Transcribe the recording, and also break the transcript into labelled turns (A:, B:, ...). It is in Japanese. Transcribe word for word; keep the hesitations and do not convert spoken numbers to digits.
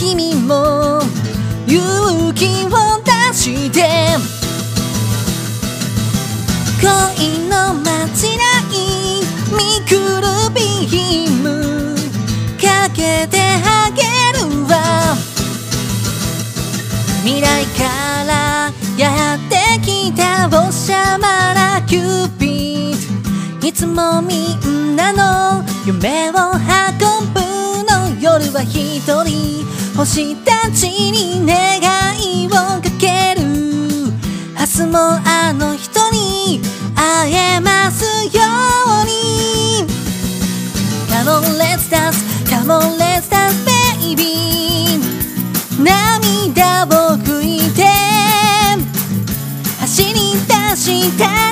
A: 君も勇気を出して恋のまじないミクルビームかけてあげるわ未来からやってきたおしゃまなキューピッドいつもみんなの夢を運ぶの夜は一人星たちに願いをかける明日もあの人に会えますように Come on let's dance Come on let's dance baby 涙を拭いて走り出した